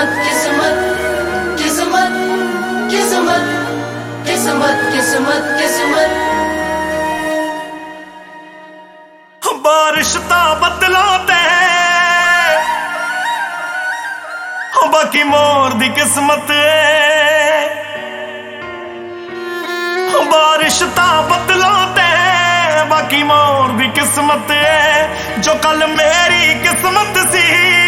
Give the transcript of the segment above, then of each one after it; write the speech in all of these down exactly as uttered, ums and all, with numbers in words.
किस्मत किस्मत किस्मत किस्मत किस्मत किस्मत किस्मत बारिश ता बदला ते बाकी मोर दी किस्मत बारिश ता बदला ते बाकी मोर दी किस्मत जो कल मेरी किस्मत सी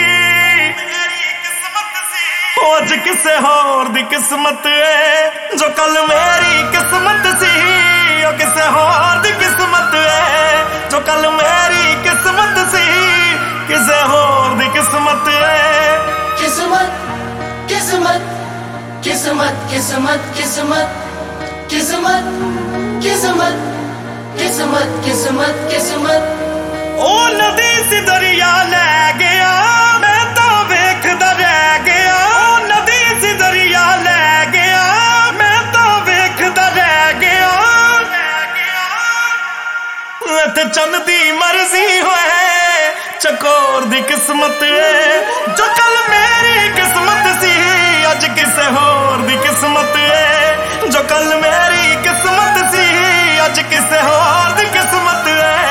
अज किसे होर दी किस्मत जो कल मेरी किस्मत सी किसे होर दी किस्मत जो कल मेरी किस्मत सी किसे होर दी किस्मत किस्मत किस्मत किस्मत किस्मत किस्मत किस्मत किस्मत किस्मत किस्मत किस्मत ओ नदी सी दरिया ले गया मैं तो वेखदा रह गया ओ नदी सी दरिया ले गया मैं तो वेखदा रह गया ते चंद दी मर्जी होए चकोर दी किस्मत जो कल मेरी किस्मत सी अज किसे होर दी किस्मत जो कल मेरी किस्मत सी अज किसे होर दी किस्मत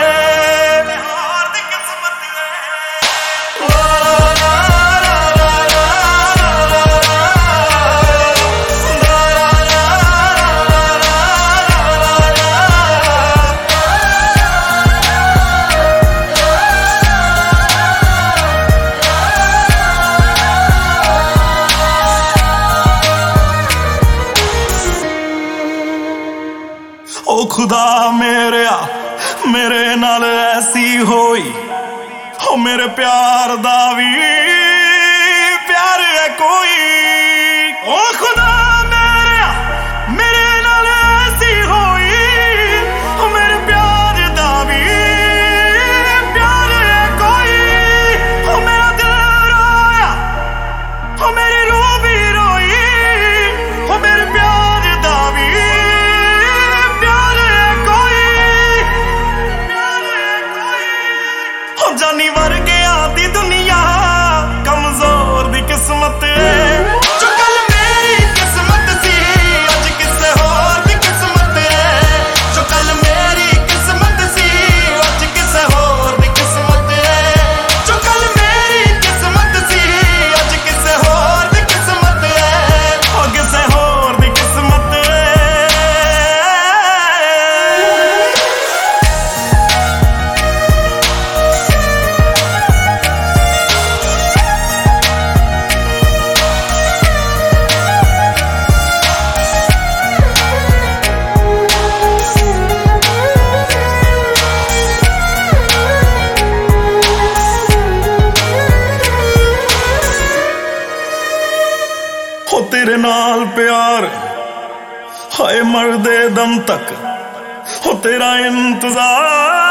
ओ खुदा मेरे मेरे नाल ऐसी होई ओ मेरे प्यार दा भी प्यार है कोई ओ खुदा मेरे मेरे नाल ऐसी होई ओ मेरे प्यार दा भी प्यार है कोई ओ मेरा दिल रोया ओ मेरी रूह भी रोई ओ मेरे प्यार दा भी जानी वर्गिया दी दुनिया कमजोर दी किस्मत जो कल मेरी किस्मत सी अज किसे होर दी किस्मत जो कल मेरी किस्मत सी अज किसे होर दी किस्मत जो कल मेरी किस्मत सी अज किसे होर दी किस्मत ओ किसे होर दी किस्मत हो तेरे नाल प्यार हाय मरदे दम तक हो तेरा इंतजार